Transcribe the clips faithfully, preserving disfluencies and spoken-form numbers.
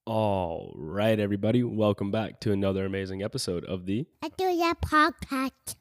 All right, everybody. Welcome back to another amazing episode of the I do that podcast.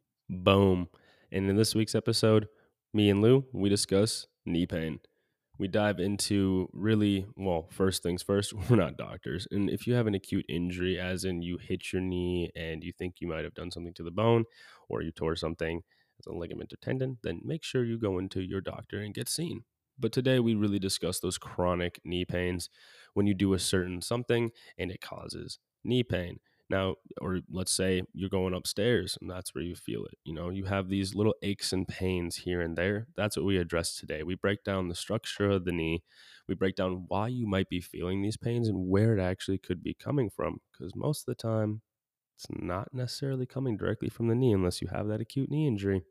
Boom. And in this week's episode, me and Lou, we discuss knee pain. We dive into really, well, first things first, we're not doctors. And if you have an acute injury, as in you hit your knee and you think you might have done something to the bone or you tore something as a ligament or tendon, then make sure you go into your doctor and get seen. But today we really discuss those chronic knee pains when you do a certain something and it causes knee pain. Now, or let's say you're going upstairs and that's where you feel it. You know, you have these little aches and pains here and there. That's what we address today. We break down the structure of the knee. We break down why you might be feeling these pains and where it actually could be coming from. Because most of the time, it's not necessarily coming directly from the knee unless you have that acute knee injury.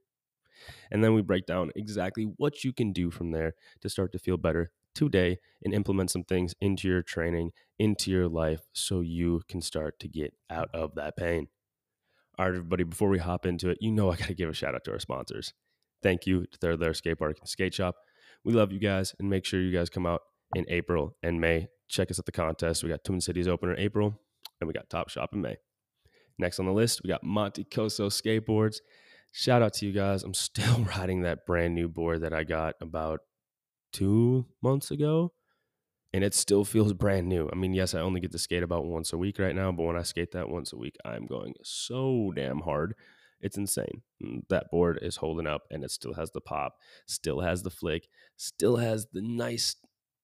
And then we break down exactly what you can do from there to start to feel better today and implement some things into your training, into your life, so you can start to get out of that pain. All right, everybody, before we hop into it, you know I got to give a shout out to our sponsors. Thank you to Third Layer Skate Park and Skate Shop. We love you guys, and make sure you guys come out in April and May. Check us at the contest. We got Twin Cities opener in April, and we got Top Shop in May. Next on the list, we got Monte Coso Skateboards. Shout out to you guys. I'm still riding that brand new board that I got about two months ago, and it still feels brand new. I mean, yes, I only get to skate about once a week right now, but when I skate that once a week, I'm going so damn hard. It's insane. That board is holding up, and it still has the pop, still has the flick, still has the nice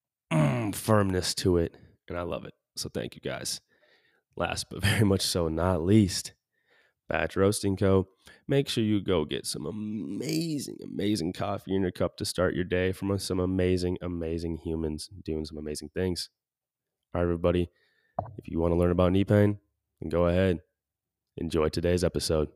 mm, firmness to it, and I love it. So thank you guys. Last but very much so not least, Batch Roasting Co. Make sure you go get some amazing, amazing coffee in your cup to start your day from some amazing, amazing humans doing some amazing things. All right, everybody, if you want to learn about knee pain, then go ahead. Enjoy today's episode.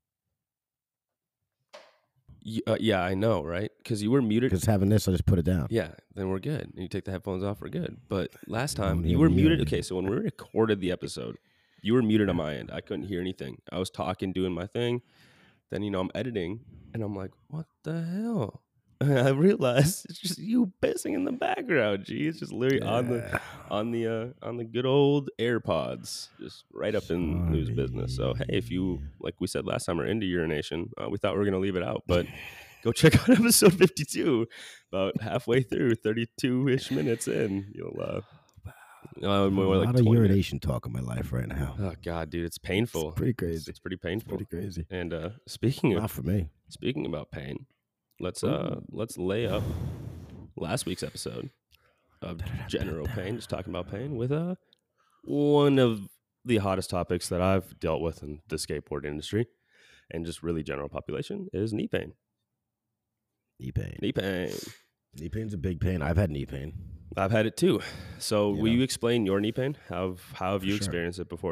Uh, yeah, I know, right? Because you were muted. Because having this, I just put it down. Yeah, then we're good. And you take the headphones off, we're good. But last time, you were muted. Okay, so when we recorded the episode, you were muted on my end. I couldn't hear anything. I was talking, doing my thing. Then, you know, I'm editing, and I'm like, what the hell? And I realized it's just you pissing in the background. Gee, it's just literally yeah. on the on the uh, on the good old AirPods, just right up Sorry. in Lou's business. So hey, if you, like we said last time, are into urination, uh, we thought we were gonna leave it out, but go check out episode fifty-two. About halfway through, thirty-two-ish minutes in, you'll uh, Uh, more a like lot of urination minutes. Talk in my life right now. Oh God, dude, it's painful. It's pretty crazy. It's, it's pretty painful. It's pretty crazy. And uh, speaking not of, for me. Speaking about pain, let's uh Ooh. let's lay up last week's episode of general pain, just talking about pain with uh one of the hottest topics that I've dealt with in the skateboard industry and just really general population is knee pain. Knee pain. Knee pain. Knee pain's a big pain. I've had knee pain. I've had it too. So you will know. you explain your knee pain? How, how have For you sure. experienced it before?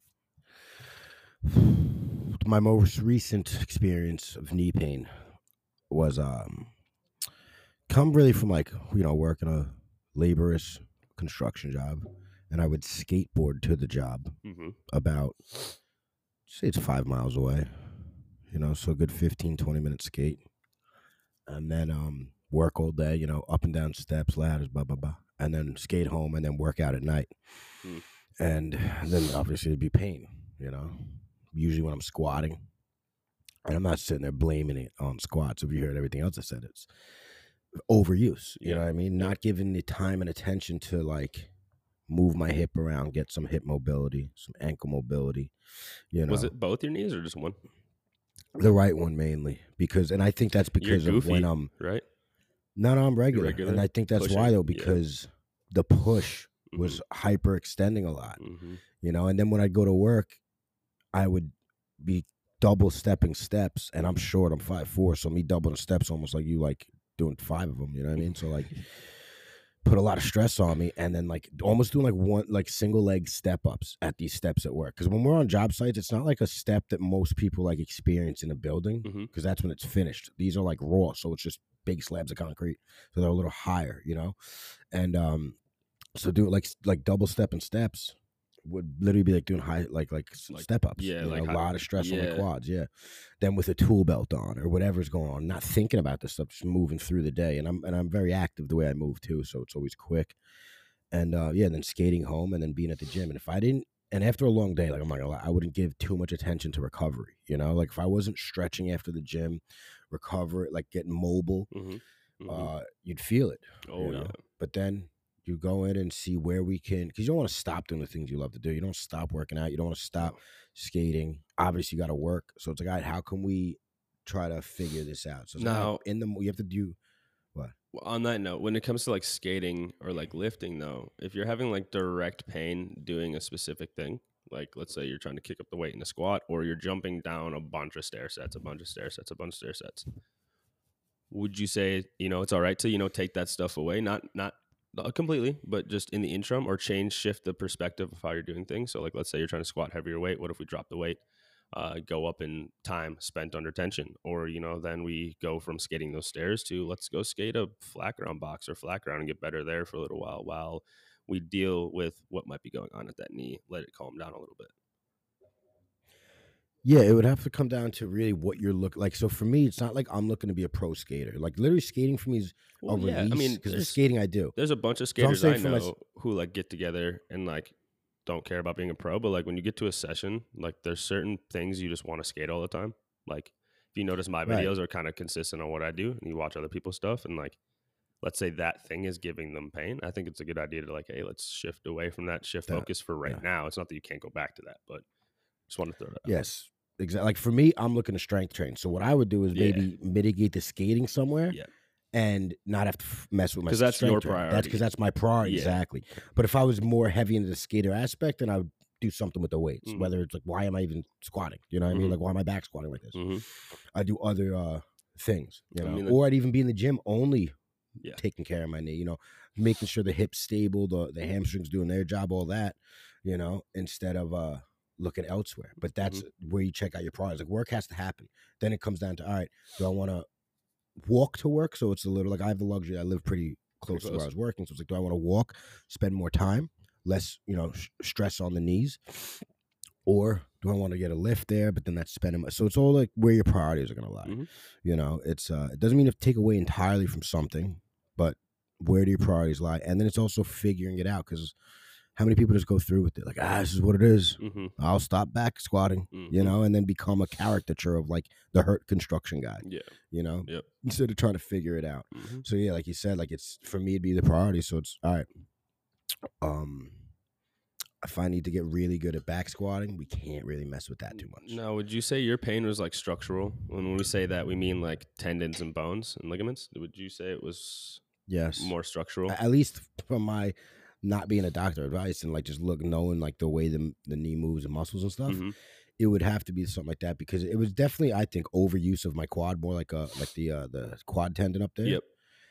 My most recent experience of knee pain was um, come really from like, you know, working a laborious construction job. And I would skateboard to the job mm-hmm. about, say it's five miles away, you know, so a good fifteen, twenty minute skate. And then um, work all day, you know, up and down steps, ladders, blah, blah, blah. And then skate home and then work out at night. Mm. And then obviously it'd be pain, you know, usually when I'm squatting. And I'm not sitting there blaming it on squats. If you heard everything else I said, it's overuse, you yeah. know what I mean? Yeah. Not giving the time and attention to like move my hip around, get some hip mobility, some ankle mobility, you know. Was it both your knees or just one? The right one mainly, because, and I think that's because You're of goofy, when I'm right. No, no, I'm regular, regular and I think that's pushing. why though, because yeah. the push was mm-hmm. hyperextending a lot, mm-hmm. you know. And then when I go to work, I would be double stepping steps, and I'm short, I'm five four, so me doubling steps almost like you like doing five of them, you know what I mean? So like. Put a lot of stress on me, and then like almost doing like one like single leg step ups at these steps at work. Because when we're on job sites, it's not like a step that most people like experience in a building, because mm-hmm. that's when it's finished. These are like raw, so it's just big slabs of concrete, so they're a little higher, you know. And um, so do like like double step and steps would literally be like doing high like like, like step ups, yeah, you like know, a lot of stress yeah. on the quads, yeah. Then with a tool belt on or whatever's going on, not thinking about this stuff, just moving through the day. And I'm and I'm very active the way I move too, so it's always quick. and uh, yeah, then skating home and then being at the gym. And if I didn't, and after a long day, like I'm not gonna lie, I wouldn't give too much attention to recovery. You know, like if I wasn't stretching after the gym, recover, like getting mobile, Mm-hmm. Mm-hmm. uh, you'd feel it. Oh, you know? yeah. But then you go in and see where we can, because you don't want to stop doing the things you love to do. You don't stop working out. You don't want to stop skating. Obviously, you got to work. So it's like, all right, how can we try to figure this out? So it's like, all Now- right, in the you have to do what? Well, on that note, when it comes to like skating or like lifting, though, if you're having like direct pain doing a specific thing, like let's say you're trying to kick up the weight in a squat, or you're jumping down a bunch of stair sets, a bunch of stair sets, a bunch of stair sets, would you say, you know, it's all right to, you know, take that stuff away? Not, not not completely, but just in the interim, or change, shift the perspective of how you're doing things. So like, let's say you're trying to squat heavier weight. What if we drop the weight, uh, go up in time spent under tension? Or, you know, then we go from skating those stairs to let's go skate a flat ground box or flat ground and get better there for a little while while we deal with what might be going on at that knee. Let it calm down a little bit. Yeah, it would have to come down to really what you're looking like. So for me, it's not like I'm looking to be a pro skater. Like literally skating for me is Well, a yeah, I release mean, because the there's- skating I do. There's a bunch of So I'm skaters saying I for my s- know who like get together and like don't care about being a pro, but like when you get to a session, like there's certain things you just want to skate all the time. Like if you notice my Right. videos are kind of consistent on what I do and you watch other people's stuff and like let's say that thing is giving them pain, I think it's a good idea to like, hey, let's shift away from that, shift That- focus for right yeah. now. It's not that you can't go back to that, but just want to throw that out. Yes, exactly. Like for me, I'm looking to strength train. So what I would do is Yeah. maybe mitigate the skating somewhere, Yeah. and not have to f- mess with my 'Cause that's strength your training. That's priority. because that's my priority. Yeah. Exactly. But if I was more heavy into the skater aspect, then I would do something with the weights. Mhm. Whether it's like, why am I even squatting? You know what I mean? Mhm. Like, why am I back squatting like this? hmm I do other uh, things, you I know, mean, or I'd even be in the gym only Yeah. taking care of my knee, you know, making sure the hips stable, the the hamstrings doing their job, all that, you know, instead of uh looking elsewhere. But that's Mm-hmm. where you check out your priorities. Like work has to happen. Then it comes down to, all right, do I want to walk to work? So it's a little like I have the luxury. I live pretty close, to close. where I was working. So it's like, do I want to walk, spend more time, less, you know, sh- stress on the knees? Or do I want to get a lift there? But then that's spending. So it's all like where your priorities are going to lie. Mhm. You know, it's uh, it doesn't mean you have to take away entirely from something, but where do your priorities lie? And then it's also figuring it out, because how many people just go through with it? Like, ah, this is what it is. hmm I'll stop back squatting, you Mhm. know, and then become a caricature of like the hurt construction guy, Yeah. you know, Yep. instead of trying to figure it out. hmm So yeah, like you said, like it's for me to be the priority. So it's all right. Um, if I need to get really good at back squatting, we can't really mess with that too much. Now, would you say your pain was like structural? When we say that, we mean like tendons and bones and ligaments. Would you say it was Yes, more structural? at least from my not being a doctor advice and like just look knowing like the way the the knee moves and muscles and stuff. Mhm. It would have to be something like that, because it was definitely, I think, overuse of my quad, more like a like the uh, the quad tendon up there. Yep.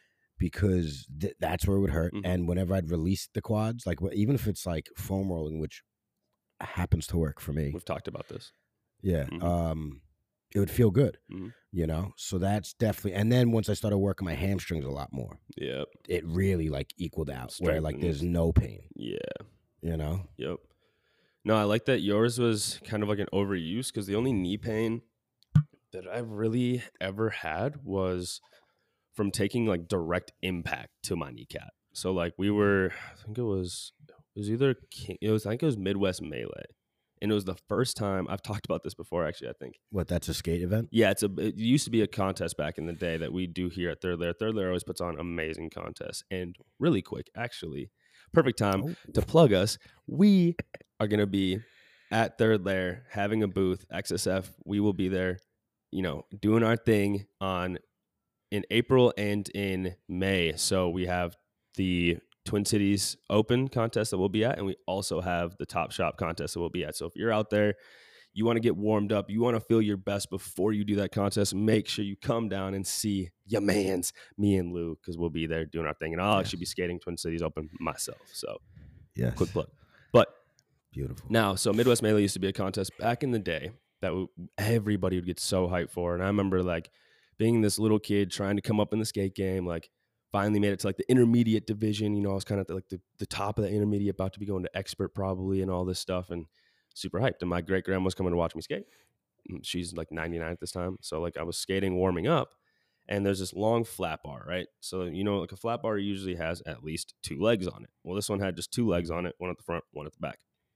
Because th- that's where it would hurt. Mhm. And whenever I'd release the quads, like wh- even if it's like foam rolling, which happens to work for me, We've talked about this. yeah, Mhm. um, it would feel good, Mhm. you know. So that's definitely. And then once I started working my hamstrings a lot more, Yep. it really like equaled out, where like there's Strengthens. no pain, Yeah. you know. Yep. No, I like that yours was kind of like an overuse, because the only knee pain that I've really ever had was from taking like direct impact to my kneecap. So like we were, I think it was, it was either, King, it was, I think it was Midwest Melee. And it was the first time, I've talked about this before actually, I think. What, that's a skate event? Yeah, it's a. It used to be a contest back in the day that we do here at Third Layer. Third Layer always puts on amazing contests, and really quick, actually, perfect time Oh. to plug us. We are gonna be at Third Layer having a booth. X S F. We will be there, you know, doing our thing on in April and in May. So we have the Twin Cities Open contest that we'll be at, and we also have the Top Shop contest that we'll be at. So if you're out there, you want to get warmed up, you want to feel your best before you do that contest, make sure you come down and see your mans, me and Lou, because we'll be there doing our thing. And I'll Yes. actually be skating Twin Cities Open myself. So Yes, quick plug. But beautiful. now, so Midwest Melee used to be a contest back in the day that w- everybody would get so hyped for. And I remember like being this little kid trying to come up in the skate game, like finally made it to like the intermediate division. You know, I was kind of like the, the top of the intermediate, about to be going to expert probably and all this stuff, and super hyped. And my great grandma was coming to watch me skate. She's like ninety-nine at this time. So like I was skating, warming up, and there's this long flat bar, right? So, you know, like a flat bar usually has at least two legs on it. Well, this one had just two legs on it, one at the front, one at the back.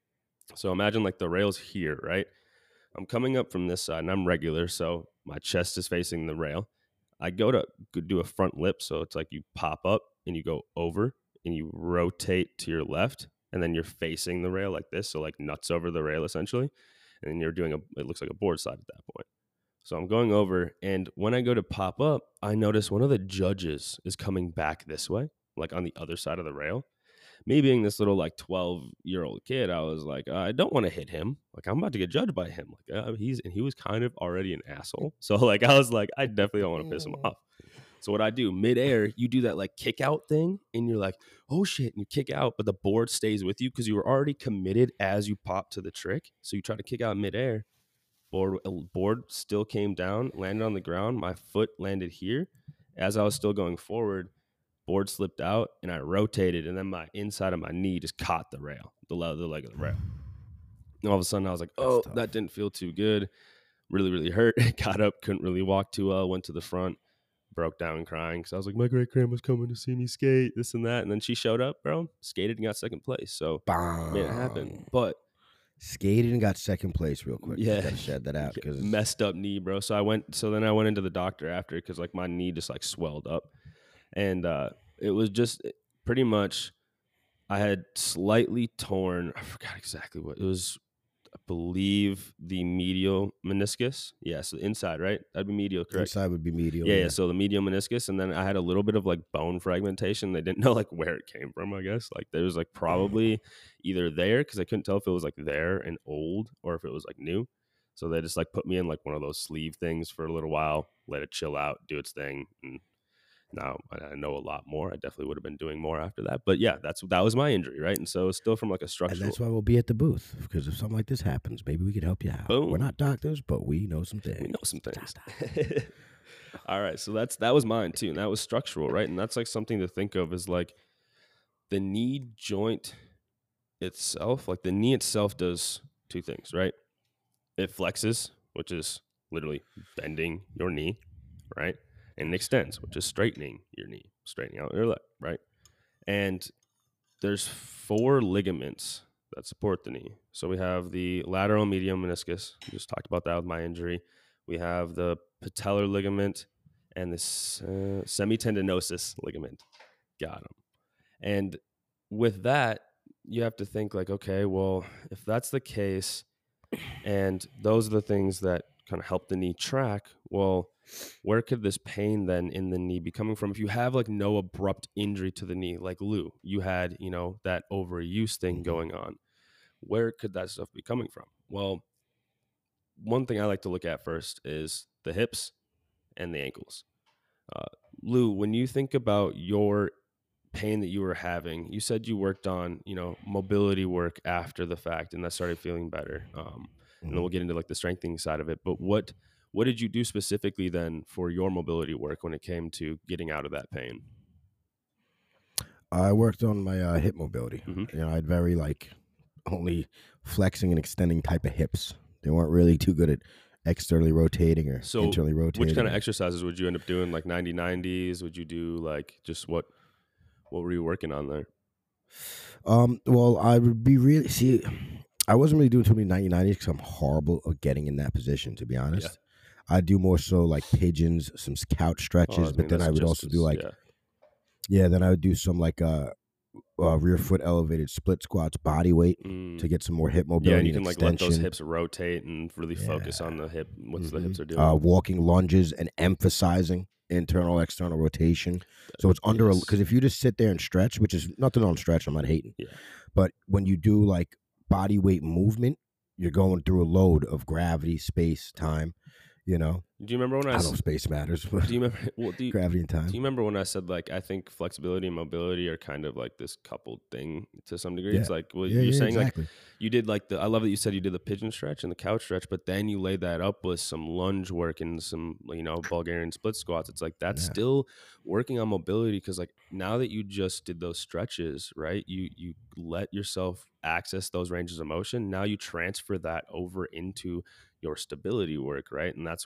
So imagine like the rail's here, right? I'm coming up from this side and I'm regular, so my chest is facing the rail. I go to do a front lip, so it's like you pop up and you go over and you rotate to your left, and then you're facing the rail like this, so like nuts over the rail essentially, and then you're doing a, it looks like a board slide at that point. So I'm going over, and when I go to pop up, I notice one of the judges is coming back this way, like on the other side of the rail. Me being this little like twelve year old kid, I was like, I don't want to hit him. Like, I'm about to get judged by him. Like, uh, he's and he was kind of already an asshole. So like, I was like, I definitely don't want to piss him off. So what I do midair, you do that like kick out thing, and you're like, oh shit, and you kick out, but the board stays with you because you were already committed as you pop to the trick. So you try to kick out midair, board board still came down, landed on the ground. My foot landed here. As I was still going forward, board slipped out, and I rotated, and then my inside of my knee just caught the rail, the leg, the leg of the rail. And all of a sudden, I was like, oh, that didn't feel too good. Really, really hurt. Got up, couldn't really walk too well, went to the front, broke down crying because I was like, my great grandma's coming to see me skate, this and that. And then she showed up, bro, skated and got second place. So Bang. made it happen. But skated and got second place real quick. Yeah, just gotta shed that out because messed up knee, bro. So I went. So then I went into the doctor after because like my knee just like swelled up, and uh, it was just pretty much. I had slightly torn. I forgot exactly what it was. I believe the medial meniscus. Yeah, so the inside, right? That'd be medial, correct? Inside would be medial. Yeah, yeah, yeah. So the medial meniscus, and then I had a little bit of like bone fragmentation. They didn't know like where it came from. I guess like there was like probably either there because I couldn't tell if it was like there and old or if it was like new. So they just like put me in like one of those sleeve things for a little while, let it chill out, do its thing, and now I know a lot more. I definitely would have been doing more after that. But yeah, that's that was my injury, right? And so it's still from like a structural. And that's why we'll be at the booth, because if something like this happens, maybe we could help you out. Boom. We're not doctors, but we know some things. We know some things. All right, so that's that was mine too, and that was structural, right? And that's like something to think of is like the knee joint itself. Like the knee itself does two things, right? It flexes, which is literally bending your knee, right? And it extends, which is straightening your knee, straightening out your leg, right? And there's four ligaments that support the knee. So we have the lateral medial meniscus. We just talked about that with my injury. We have the patellar ligament and this uh, semitendinosus ligament. Got them. And with that, you have to think like, okay, well, if that's the case, and those are the things that kind of help the knee track, well, where could this pain then in the knee be coming from? If you have like no abrupt injury to the knee, like Lou, you had, you know, that overuse thing going on, where could that stuff be coming from? Well, one thing I like to look at first is the hips and the ankles. Uh, Lou, when you think about your pain that you were having, you said you worked on, you know, mobility work after the fact, and that started feeling better. Um, and then we'll get into like the strengthening side of it. But what what did you do specifically then for your mobility work when it came to getting out of that pain? I worked on my uh, hip mobility. Mm-hmm. You know, I had very like only flexing and extending type of hips. They weren't really too good at externally rotating or So internally rotating. which kind of exercises would you end up doing? Like ninety nineties? Would you do like just what what were you working on there? Um, well, I would be really see. I wasn't really doing too many ninety nineties because I'm horrible at getting in that position. To be honest, yeah. I do more so like pigeons, some couch stretches, oh, I mean, but then I would also do like, yeah. yeah, then I would do some like uh, uh rear foot elevated split squats, body weight mm. to get some more hip mobility. Yeah, and you can and like let those hips rotate and really yeah. focus on the hip, what mm-hmm. the hips are doing. Uh, walking lunges and emphasizing internal external rotation. So it's under a because if you just sit there and stretch, which is nothing on stretch, I'm not hating. Yeah. But when you do like body weight movement, you're going through a load of gravity, space, time. You know. Do you remember when I, I don't know space matters? But do you remember well, do you, gravity and time? Do you remember when I said like I think flexibility and mobility are kind of like this coupled thing to some degree? Yeah. It's like well, yeah, you're yeah, saying exactly. like you did like the I love that you said you did the pigeon stretch and the couch stretch, but then you laid that up with some lunge work and some you know Bulgarian split squats. It's like that's yeah. still working on mobility because like now that you just did those stretches, right? You you let yourself access those ranges of motion. Now you transfer that over into your stability work, right? And that's where I would look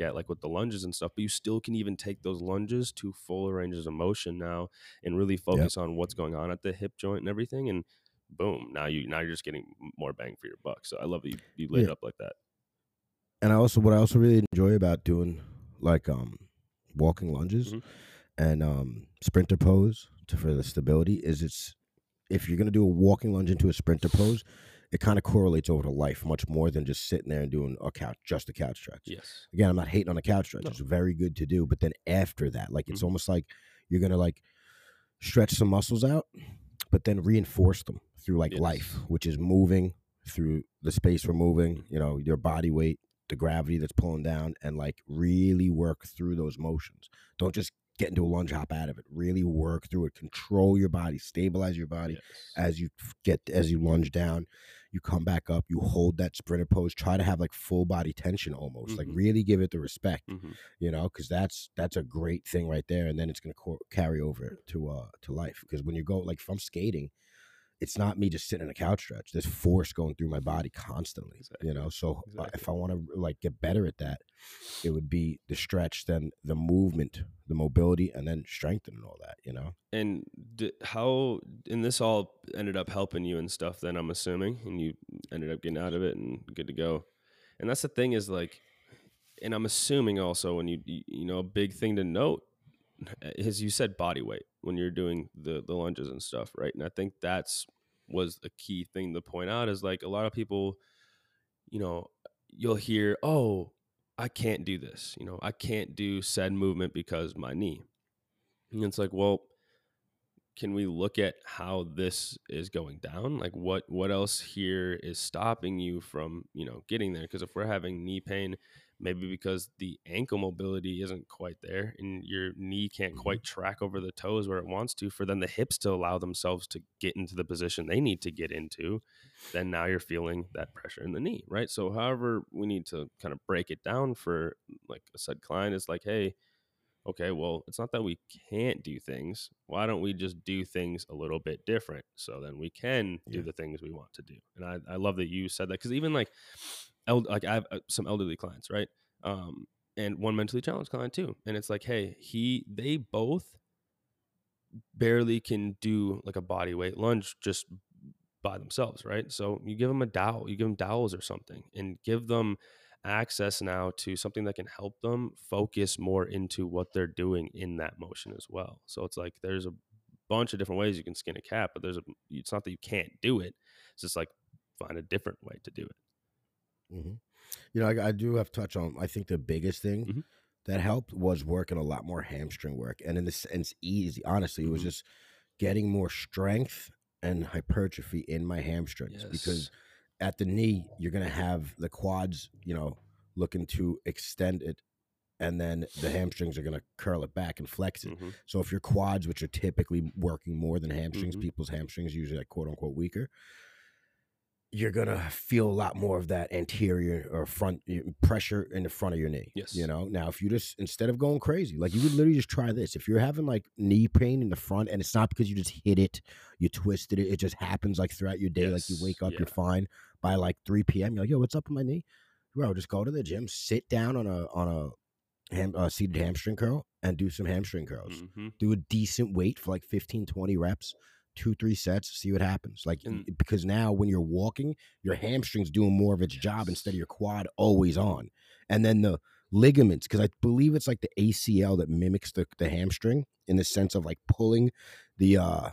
at like with the lunges and stuff, but you still can even take those lunges to fuller ranges of motion now and really focus Yep. on what's going on at the hip joint and everything. And boom, now you now you're just getting more bang for your buck. So I love that you, you laid Yeah. it up like that. And I also what I also really enjoy about doing like um walking lunges Mhm. and um sprinter pose to for the stability is it's if you're gonna do a walking lunge into a sprinter pose, it kind of correlates over to life much more than just sitting there and doing a couch just a couch stretch. Yes. Again, I'm not hating on a couch stretch. No. It's very good to do, but then after that, like it's Mhm. almost like you're gonna like stretch some muscles out, but then reinforce them through like life, Yes. which is moving through the space we're moving, Mhm. you know, your body weight, the gravity that's pulling down, and like really work through those motions. Don't just get into a lunge hop out of it. Really work through it. Control your body, stabilize your body Yes. as you f- get as you lunge down. You come back up, you hold that sprinter pose, try to have like full body tension almost. Like Mhm. really give it the respect, Mhm. you know, because that's that's a great thing right there. And then it's gonna co- carry over to uh to life. Because when you go like if I'm skating, it's not me just sitting in a couch stretch. There's force going through my body constantly, Exactly. you know. So uh, Exactly. if I want to like get better at that, it would be the stretch, then the movement, the mobility, and then strength and all that, you know. And d- how and this all ended up helping you and stuff then, I'm assuming, and you ended up getting out of it and good to go. And that's the thing is like, and I'm assuming also when you you you know a big thing to note is you said body weight when you're doing the the lunges and stuff, right? And I think that's was a key thing to point out is like a lot of people, you know, you'll hear, oh, I can't do this, you know, I can't do said movement because my knee. And it's like, well, can we look at how this is going down? Like what what else here is stopping you from, you know, getting there? Because if we're having knee pain, maybe because the ankle mobility isn't quite there and your knee can't Mhm. quite track over the toes where it wants to, for then the hips to allow themselves to get into the position they need to get into, then now you're feeling that pressure in the knee, right? So however we need to kind of break it down for like a said client is like, hey, okay, well, it's not that we can't do things. Why don't we just do things a little bit different so then we can do Yeah. the things we want to do? And I, I love that you said that because even like, el- like I have uh, some elderly clients, right? Um, and one mentally challenged client too. And it's like, hey, he, they both barely can do like a body weight lunge just by themselves, right? So you give them a dowel, you give them dowels or something, and give them access now to something that can help them focus more into what they're doing in that motion as well. So it's like there's a bunch of different ways you can skin a cat, but there's a it's not that you can't do it. It's just like find a different way to do it. hmm You know, I, I do have to touch on. I think the biggest thing Mhm. that helped was working a lot more hamstring work, and in the sense, easy. Honestly, it was Mhm. just getting more strength and hypertrophy in my hamstrings because Yes. at the knee you're gonna have the quads, you know, looking to extend it, and then the hamstrings are gonna curl it back and flex it. hmm So if your quads, which are typically working more than hamstrings, hmm people's hamstrings usually like quote unquote weaker, you're gonna feel a lot more of that anterior or front y- pressure in the front of your knee. Yes. You know, now if you just instead of going crazy, like you would literally just try this. If you're having like knee pain in the front, and it's not because you just hit it, you twisted it, it just happens like throughout your day. Like you Yes. wake up, Yeah. you're fine. By like three p.m., you're like, yo, what's up with my knee? Bro, just go to the gym, sit down on a on a ham, uh, seated hamstring curl, and do some hamstring curls. hmm Do a decent weight for like fifteen, twenty reps, two, three sets, see what happens. Like, And because now when you're walking, your hamstring's doing more of its job instead of your quad always on. And then the ligaments, because I believe it's like the A C L that mimics the, the hamstring in the sense of like pulling the, uh,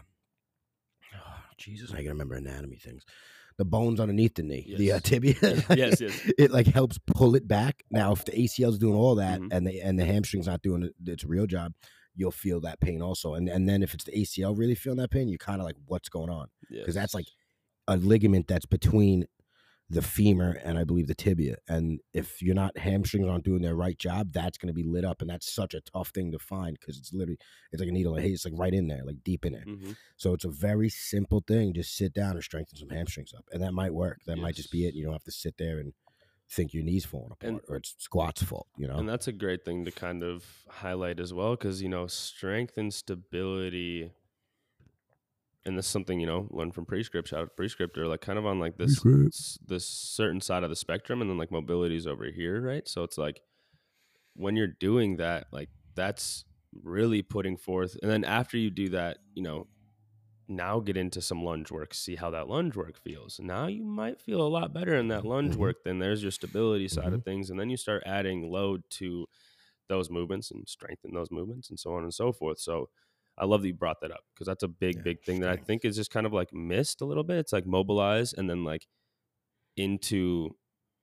oh, Jesus, I can remember anatomy things. The bones underneath the knee, the uh, Yes. tibia, Yes, yes. it like helps pull it back. Now, if the A C L is doing all that Mhm. and the and the hamstring's not doing it, its real job, you'll feel that pain also. And and then if it's the A C L really feeling that pain, you're kind of like, what's going on? Because that's like Yes. a ligament that's between the femur and I believe the tibia. And if you're not hamstrings aren't doing their right job, that's going to be lit up, and that's such a tough thing to find because it's literally it's like a needle. Hey, it's like right in there, like deep in there. hmm So it's a very simple thing. Just sit down and strengthen some hamstrings up, and that might work. That might just be it. Yes. You don't have to sit there and think your knees falling apart And or it's squat's fault. You know. And that's a great thing to kind of highlight as well, because, you know, strength and stability, and this is something, you know, learn from Prescript, shout out to Prescript, are like kind of on like this, Prescript. s- this certain side of the spectrum, and then like mobility is over here, right? So it's like when you're doing that, like that's really putting forth. And then after you do that, you know, now get into some lunge work, see how that lunge work feels. Now you might feel a lot better in that lunge Mm-hmm. work. Then there's your stability side Mm-hmm. of things. And then you start adding load to those movements and strengthen those movements and so on and so forth. So I love that you brought that up because that's a big, Yeah, big thing that I strength. think is just kind of like missed a little bit. It's like mobilize and then like into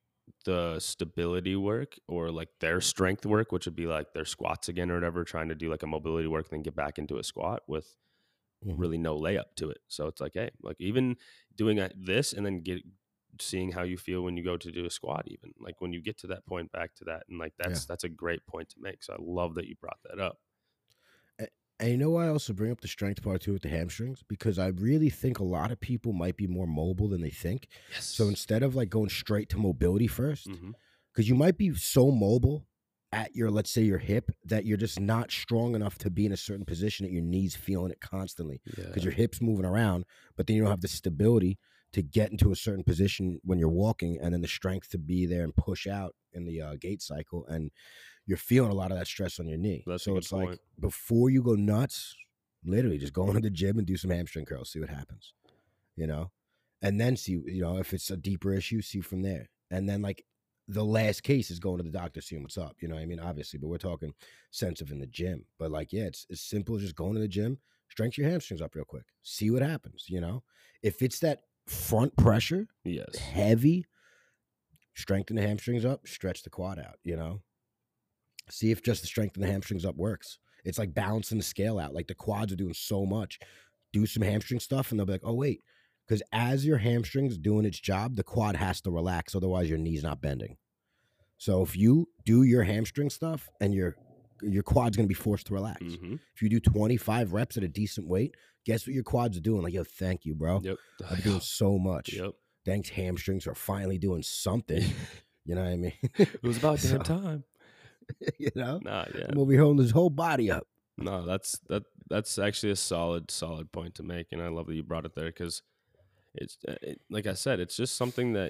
the stability work or like their strength work, which would be like their squats again or whatever, trying to do like a mobility work, then get back into a squat with Mm-hmm. really no layup to it. So it's like, hey, like even doing a- this and then get seeing how you feel when you go to do a squat, even like when you get to that point back to that. And like that's Yeah. that's a great point to make. So I love that you brought that up. A- And you know why I also bring up the strength part too with the hamstrings? Because I really think a lot of people might be more mobile than they think. Yes. So instead of like going straight to mobility first, Mhm. because you might be so mobile at your, let's say your hip, that you're just not strong enough to be in a certain position that your knees feeling it constantly because Yeah. your hips moving around, but then you don't have the stability to get into a certain position when you're walking, and then the strength to be there and push out in the uh, gait cycle, and you're feeling a lot of that stress on your knee. That's a so good it's like point. before you go nuts, literally just go into the gym and do some hamstring curls, see what happens, you know, and then see, you know, if it's a deeper issue, see from there, and then like the last case is going to the doctor, seeing what's up. You know what I mean? Obviously, but we're talking sense of in the gym. But like, yeah, it's as simple as just going to the gym, strengthen your hamstrings up real quick, see what happens. You know, if it's that front pressure, Yes. heavy, strengthen the hamstrings up, stretch the quad out. You know, see if just the strengthen the hamstrings up works. It's like balancing the scale out. Like the quads are doing so much. Do some hamstring stuff, and they'll be like, oh wait. Because as your hamstring's doing its job, the quad has to relax. Otherwise, your knee's not bending. So if you do your hamstring stuff and your your quad's going to be forced to relax. Mm-hmm. If you do twenty-five reps at a decent weight, guess what your quads are doing? Like, yo, thank you, bro. Yep. I've been doing so much. Yep. Thanks, hamstrings are finally doing something. You know what I mean? It was about damn So, time. you know? Nah, yeah. I'm over here holding this whole body up. No, that's that. That's actually a solid, solid point to make, and I love that you brought it there because it's it, like I said, it's just something that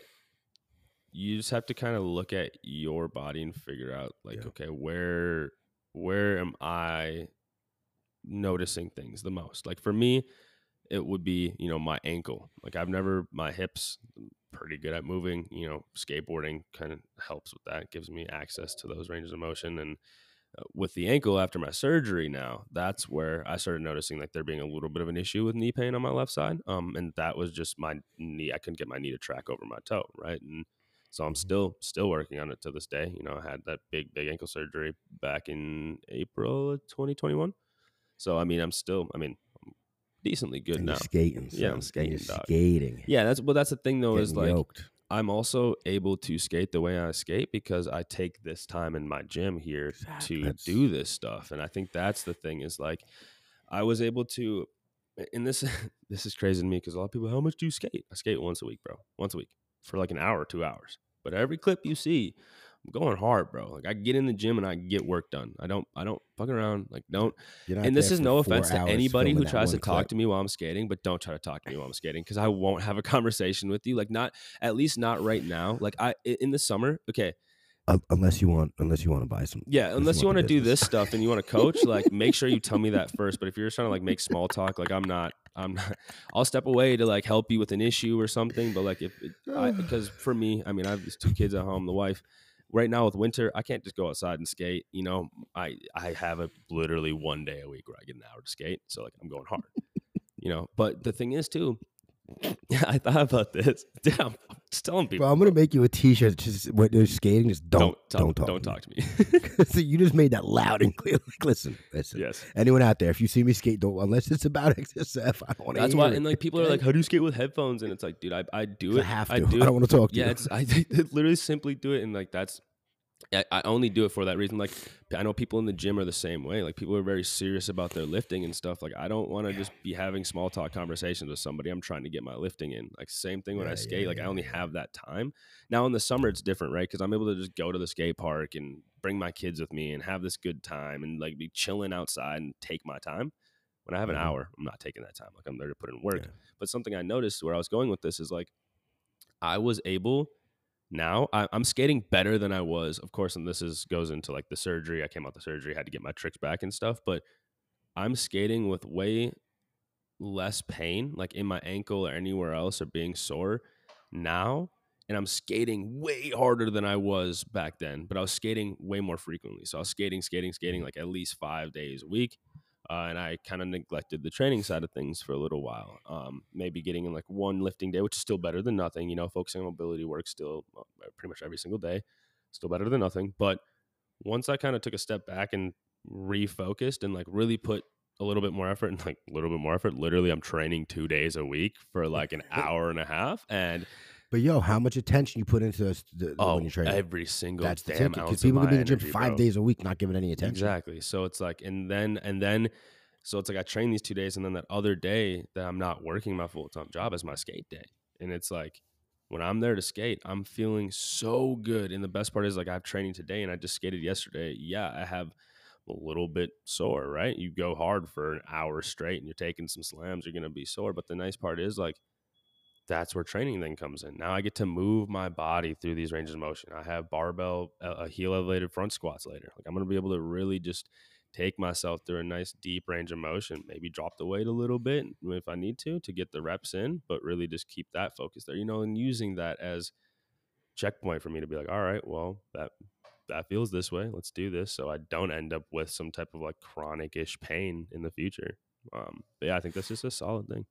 you just have to kind of look at your body and figure out, like, Yeah. okay, where where am I noticing things the most? Like for me, it would be, you know, my ankle. Like I've never, my hips, I'm pretty good at moving. You know, skateboarding kind of helps with that, gives me access to those ranges of motion, and uh, with the ankle after my surgery now, that's where I started noticing like there being a little bit of an issue with knee pain on my left side. Um, and that was just my knee. I couldn't get my knee to track over my toe, right? And so I'm Mhm. still still working on it to this day. You know, I had that big big ankle surgery back in April of twenty twenty-one. So I mean, I'm still, I mean, I'm decently good And now. you're skating. Yeah, I'm son. skating, And you're dog. skating. Yeah, that's well. That's the thing though, is Getting like yoked. I'm also able to skate the way I skate because I take this time in my gym here Exactly. to That's- do this stuff. And I think that's the thing is like I was able to, and this this is crazy to me because a lot of people, how much do you skate? I skate once a week, bro. Once a week for like an hour, two hours. But every clip you see, I'm going hard, bro. Like I get in the gym and I get work done. I don't I don't fuck around. Like don't You're not and this there is for no four offense to hours anybody who filming that tries to one talk clip. to me while I'm skating, but don't try to talk to me while I'm skating because I won't have a conversation with you. Like not at least not right now. Like I in the summer, okay. Uh, unless you want, unless you want to buy some. Yeah, unless you want the to do business. this stuff and you want to coach, like make sure you tell me that first. But if you're just trying to like make small talk, like I'm not, I'm not. I'll step away to like help you with an issue or something. But like if it, I, because for me, I mean, I have these two kids at home, the wife. Right now with winter, I can't just go outside and skate. You know, I I have a literally one day a week where I get an hour to skate. So like I'm going hard. You know, but the thing is too. Yeah, I thought about this. Damn, I'm just telling people. Bro, I'm gonna make you a T-shirt. Just when you're skating, just don't don't don't talk, talk. to don't talk to me. so you just made that loud and clear. Like, listen, listen. Yes. Anyone out there, if you see me skate, don't unless it's about X S F. I don't want to. That's hear why, it. and like people are like, "How do you skate with headphones?" And it's like, dude, I, I do I it. have to. I do. I don't want to talk to yeah, you. it's I literally simply do it, and like that's. I, I only do it for that reason. Like I know people in the gym are the same way. Like people are very serious about their lifting and stuff. Like I don't want to just be having small talk conversations with somebody. I'm trying to get my lifting in. Like same thing when Yeah, I skate. yeah, like I yeah, only yeah. have that time. Now in the summer it's different, right? Because I'm able to just go to the skate park and bring my kids with me and have this good time and like be chilling outside and take my time. When I have an Mhm. hour, I'm not taking that time. Like I'm there to put in work. Yeah. But something I noticed where I was going with this is like I was able now I, I'm skating better than I was, of course. And this is goes into like the surgery. I came out the surgery, had to get my tricks back and stuff, but I'm skating with way less pain, like in my ankle or anywhere else, or being sore now. And I'm skating way harder than I was back then, but I was skating way more frequently. So I was skating, skating, skating like at least five days a week. Uh, and I kind of neglected the training side of things for a little while. Um, maybe getting in like one lifting day, which is still better than nothing. You know, focusing on mobility work still uh, pretty much every single day, still better than nothing. But once I kind of took a step back and refocused and like really put a little bit more effort and like a little bit more effort, literally I'm training two days a week for like an hour and a half. And But yo, how much attention you put into this the, oh, when you train? every single That's the damn ticket. ounce Because of people could my be in the gym energy, five bro. days a week, not giving any attention. Exactly. So it's like, and then, and then, so it's like I train these two days, and then that other day that I'm not working my full time job is my skate day. And it's like, when I'm there to skate, I'm feeling so good. And the best part is like I have training today, and I just skated yesterday. Yeah, I have a little bit sore, right? You go hard for an hour straight, and you're taking some slams, you're gonna be sore. But the nice part is like, that's where training then comes in. Now I get to move my body through these ranges of motion. I have barbell, uh, heel elevated front squats later. Like I'm going to be able to really just take myself through a nice deep range of motion, maybe drop the weight a little bit if I need to, to get the reps in, but really just keep that focus there, you know, and using that as checkpoint for me to be like, all right, well, that, that feels this way. Let's do this. So I don't end up with some type of like chronic ish pain in the future. Um, but yeah, I think that's just a solid thing.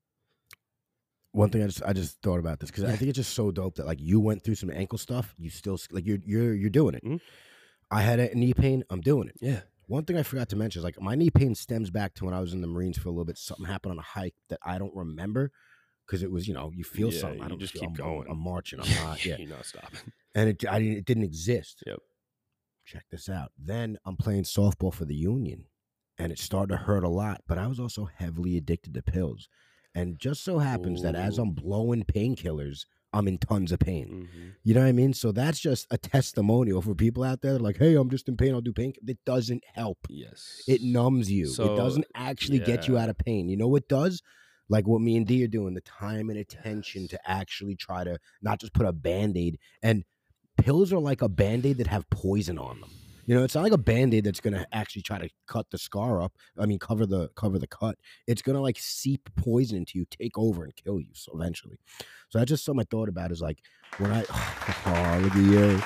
One thing I just I just thought about this because Yeah. I think it's just so dope that like you went through some ankle stuff, you still like you're you're you're doing it. Mhm. I had a knee pain, I'm doing it. Yeah. One thing I forgot to mention is like my knee pain stems back to when I was in the Marines for a little bit. Something happened on a hike that I don't remember because it was, you know, you feel Yeah, something. I you don't just feel, keep I'm, going. I'm, I'm marching. I'm not. Yeah, You're not stopping. and it I didn't, it didn't exist. Yep. Check this out. Then I'm playing softball for the Union, and it started to hurt a lot. But I was also heavily addicted to pills. And just so happens that as Ooh. I'm blowing painkillers, I'm in tons of pain. Mm-hmm. You know what I mean? So that's just a testimonial for people out there that are like, hey, I'm just in pain, I'll do pain. It doesn't help. Yes. It numbs you. So, it doesn't actually get you yeah. out of pain. You know what does? Like what me and D are doing, the time and attention Yes. to actually try to not just put a Band-Aid. And pills are like a Band-Aid that have poison on them. You know, it's not like a Band-Aid that's going to actually try to cut the scar up. I mean, cover the cover the cut. It's going to like seep poison into you, take over and kill you so eventually. So that's just something I thought about is like when I, oh, look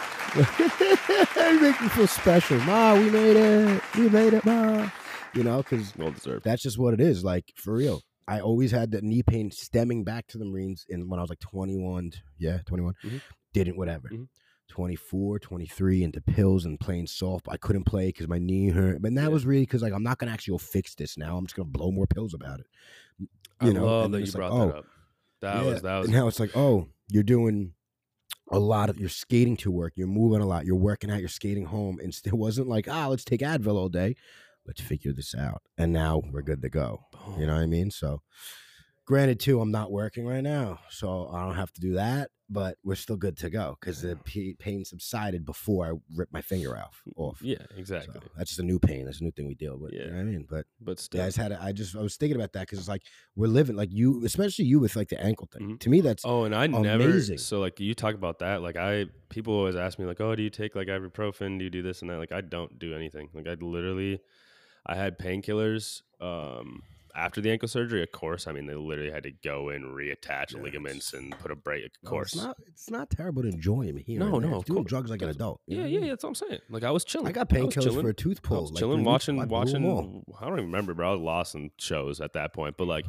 at you. You make me feel special. Ma, we made it. We made it, Ma. You know, because Well deserved. that's just what it is. Like, for real. I always had that knee pain stemming back to the Marines in when I was like twenty-one. Yeah, twenty-one. Mhm. Didn't, whatever. Mhm. twenty-four, twenty-three into pills and playing soft. I couldn't play because my knee hurt. But that Yeah. was really because like I'm not gonna actually go fix this now. I'm just gonna blow more pills about it. You I know, love and that then you it's like, brought oh, that up. That yeah. was that was And now it's like, oh, you're doing a lot of you're skating to work, you're moving a lot, you're working out, you're skating home. And it wasn't like, ah, let's take Advil all day. Let's figure this out. And now we're good to go. You know what I mean? So granted, too, I'm not working right now, so I don't have to do that. But we're still good to go because the p- pain subsided before I ripped my finger off. Off. Yeah, So exactly. that's just a new pain. That's a new thing we deal with. Yeah. You know what I mean? But But still, yeah, I just had. A, I just. I was thinking about that because it's like we're living like you, especially you with like the ankle thing. Mhm. To me, that's oh, and I never. amazing. So like you talk about that, like I people always ask me like, oh, do you take like ibuprofen? Do you do this and that? Like I don't do anything. Like I literally, I had painkillers. Um, after the ankle surgery, of course, I mean they literally had to go and reattach Yeah, ligaments it's- and put a break. Of No, course, it's not. It's not terrible to enjoy him here. No, and there. no, It's of doing course. drugs like an That's- adult. you know yeah, what I yeah, mean? yeah. That's what I'm saying. Like I was chilling. I got I was painkillers chilling. for a tooth I pull. was like, chilling, three weeks ago. watching, I blew 'em all. watching. I don't even remember, bro. I was lost in shows at that point. But like,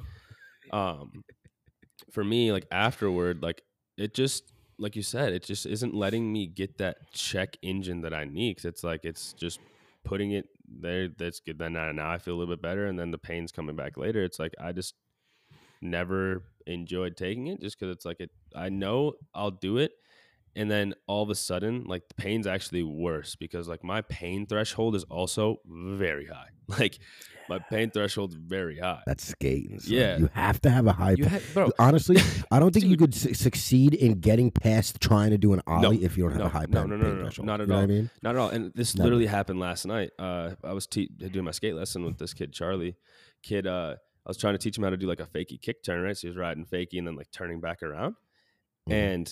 um, for me, like afterward, like it just, like you said, it just isn't letting me get that check engine that I need. Cause it's like it's just putting it there. That's good. Then now, now I feel a little bit better, and then the pain's coming back later. It's like I just never enjoyed taking it, just because it's like it. I know I'll do it. And then all of a sudden, like the pain's actually worse because like my pain threshold is also very high. Like my pain threshold's very high. That's skating. Son. Yeah. You have to have a high. You pa- had, bro. Honestly, I don't think you Dude. could su- succeed in getting past trying to do an ollie No, if you don't have no, a high no, pain, no, no, pain no, threshold. not at you know all. What I mean, Not at all. And this Never. literally happened last night. Uh, I was te- doing my skate lesson with this kid, Charlie. Kid, uh, I was trying to teach him how to do like a fakie kick turn, right? So he was riding fakie and then like turning back around. Mhm. And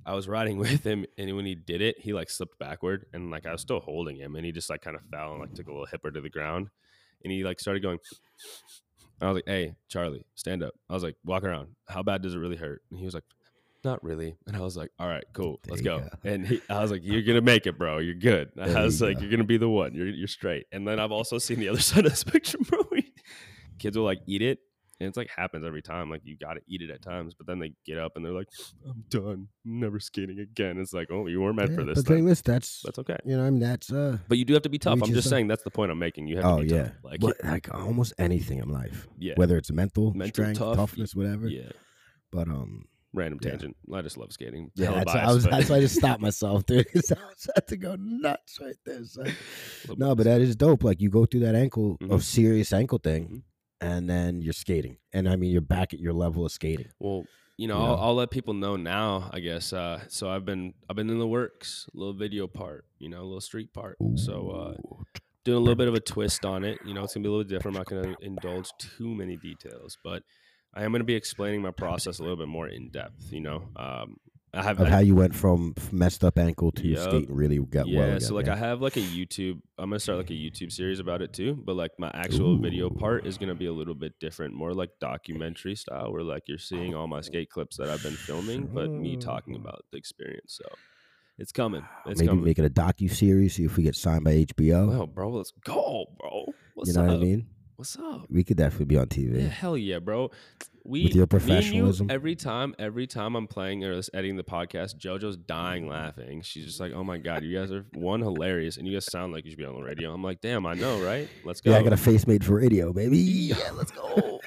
I was riding with him, and when he did it, he like slipped backward, and like I was still holding him, and he just like kind of fell and like took a little hipper to the ground, and he like started going. I was like, "Hey, Charlie, stand up." I was like, "Walk around. How bad does it really hurt?" And he was like, "Not really." And I was like, "All right, cool, let's go." go. And he, I was like, "You're gonna make it, bro. You're good." There I was you like, go. "You're gonna be the one. You're you're straight." And then I've also seen the other side of the spectrum, bro. Kids will like eat it. And it's like happens every time. Like you got to eat it at times, but then they get up and they're like, "I'm done. I'm never skating again." It's like, oh, you weren't meant yeah, for this. But thing is, that's that's okay. You know, I mean, that's. uh But you do have to be tough. I'm just stuff. saying that's the point I'm making. You have oh, to be yeah. tough. Like, but, like almost anything in life. Yeah. Whether it's mental, mental strength, tough, toughness, whatever. Yeah. But um. Random yeah. tangent. I just love skating. Yeah, Hella that's, biased, I was, but... that's why I just stopped myself, dude. Because I was had to go nuts right there. So. No, but that is dope. Like you go through that ankle, mm-hmm. of serious ankle thing. Mm-hmm. And then you're skating, and I mean you're back at your level of skating. Well, you know, you know? I'll, I'll let people know now. I guess. Uh, so I've been I've been in the works, a little video part, you know, a little street part. Ooh. So uh, doing a little bit of a twist on it. You know, it's gonna be a little different. I'm not gonna indulge too many details, but I am gonna be explaining my process a little bit more in depth. You know, um, I have of I, how you went from messed up ankle to yep. skating really got yeah, well. Yeah, so like yeah. I have like a YouTube. I'm gonna start like a YouTube series about it too. But like my actual Ooh. video part is gonna be a little bit different, more like documentary style, where like you're seeing all my skate clips that I've been filming, but me talking about the experience. So it's coming. It's Maybe coming. make it a docu series. See if we get signed by H B O. Oh, bro, let's go, bro. What's you know up? what I mean? What's up? We could definitely be on T V. Yeah, hell yeah, bro. We, with your me and you, professionalism. every time, every time I'm playing or editing the podcast, JoJo's dying laughing. She's just like, "Oh my god, you guys are one hilarious, and you guys sound like you should be on the radio." I'm like, "Damn, I know, right? Let's go." Yeah, I got a face made for radio, baby. Yeah, let's go.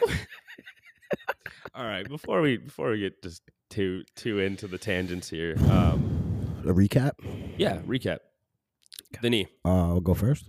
All right, before we before we get just too too into the tangents here, um, a recap. Yeah, recap. The knee. Uh, I'll go first.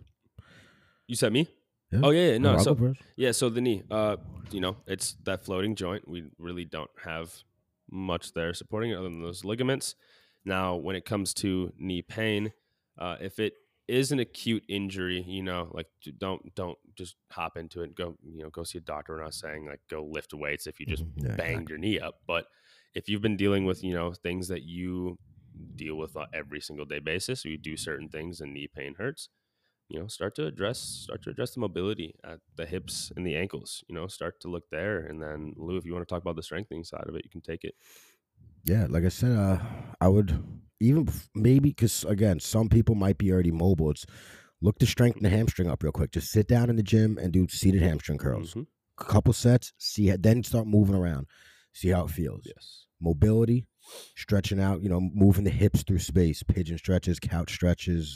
You said me. Yeah. Oh yeah, yeah no. I'll so go first. yeah, so the knee. Uh, you know, it's that floating joint. We really don't have much there supporting it other than those ligaments. Now, when it comes to knee pain, uh, if it is an acute injury, you know, like don't don't just hop into it and go, you know, go see a doctor. We're not saying like go lift weights if you just Mm-hmm. Yeah, banged exactly. your knee up, but if you've been dealing with, you know, things that you deal with on every single day basis, you do certain things and knee pain hurts, you know, start to address, start to address the mobility at the hips and the ankles, you know, start to look there. And then Lou, if you want to talk about the strengthening side of it, you can take it. Yeah, like I said, uh, I would even maybe because again, some people might be already mobile. It's look to strengthen the hamstring up real quick. Just sit down in the gym and do seated hamstring curls. Mm-hmm. A couple sets, see, then start moving around, see how it feels. Yes. Mobility, stretching out, you know, moving the hips through space, pigeon stretches, couch stretches,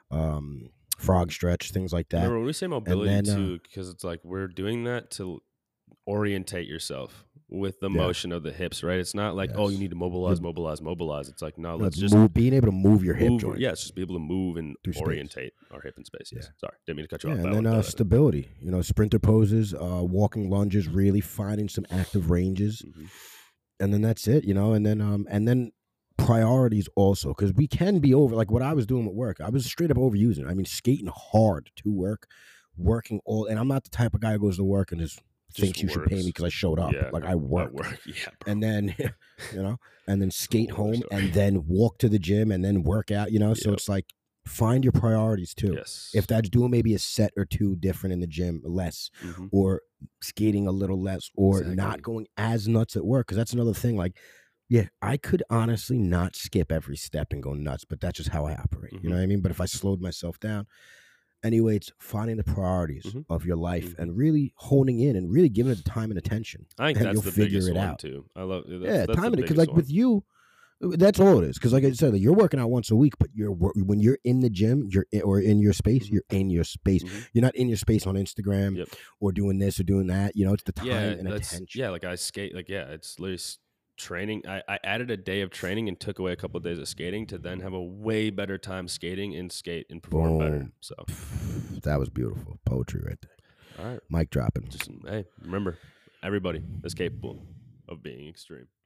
um, frog stretch, things like that. Remember, when we say mobility then, too, because uh, it's like we're doing that to orientate yourself with the yeah. motion of the hips, right? It's not like, yes. oh, you need to mobilize, yeah. mobilize, mobilize. It's like, no, no let's it's just move, being able to move your hip move, joint. yeah, it's just be able to move and Through orientate space. Our hip and space. Yes. Yeah. Sorry, didn't mean to cut you yeah, off. And then uh, stability, you know, sprinter poses, uh, walking lunges, really finding some active ranges. Mm-hmm. And then that's it, you know, and then um, and then priorities also, because we can be over, like what I was doing with work. I was straight up overusing. I mean, skating hard to work, working all, and I'm not the type of guy who goes to work and just, just thinks works. You should pay me because I showed up. Yeah, like I work. work. Yeah, bro. And then, you know, and then skate home story. and then walk to the gym and then work out, you know, so Yep. it's like, find your priorities too. Yes. If that's doing maybe a set or two different in the gym, less, mm-hmm. or skating a little less, or exactly. not going as nuts at work, because that's another thing. Like, yeah, I could honestly not skip every step and go nuts, but that's just how I operate. Mm-hmm. You know what I mean? But if I slowed myself down, anyway, it's finding the priorities mm-hmm. of your life mm-hmm. and really honing in and really giving it the time and attention. I think and that's you'll the figure biggest it one out too. I love that's, yeah, that's time the it because like one. with you. That's all it is. Because like I said, like you're working out once a week, but you're when you're in the gym, you're in, or in your space, mm-hmm. you're in your space. Mm-hmm. You're not in your space on Instagram yep. or doing this or doing that. You know, it's the time yeah, and that's, attention. Yeah, like I skate, like yeah, it's literally training. I, I added a day of training and took away a couple of days of skating to then have a way better time skating and skate and perform Boom. better. So that was beautiful poetry right there. All right, mic dropping. Just hey, remember, everybody is capable of being extreme.